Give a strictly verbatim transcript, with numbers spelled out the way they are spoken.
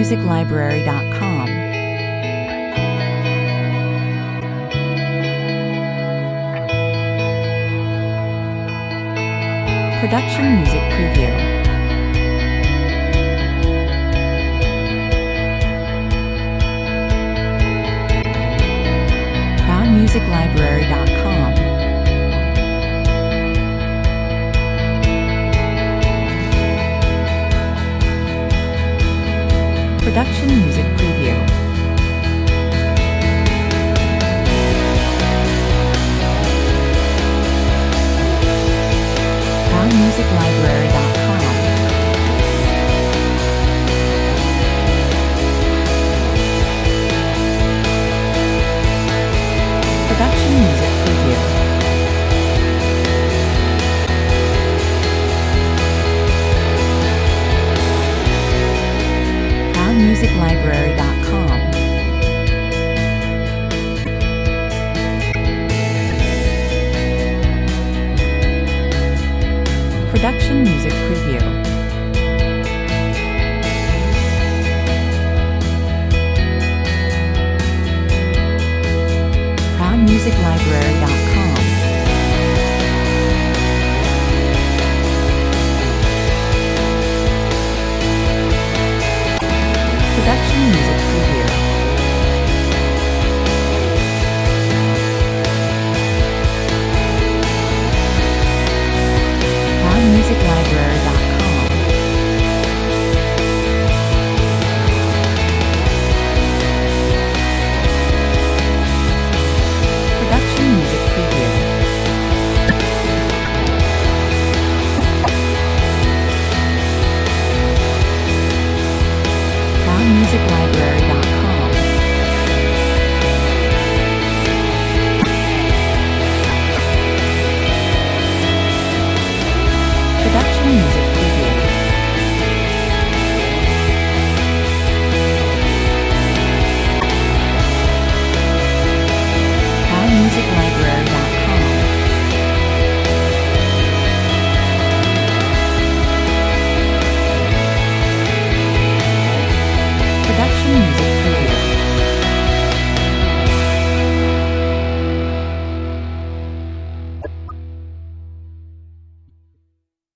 music library dot com. Production Music Preview. Crown music library dot com. Production Music Preview. Crown music library dot com. Production Music Preview. Crown music library dot com. Production Music Preview. Crown music library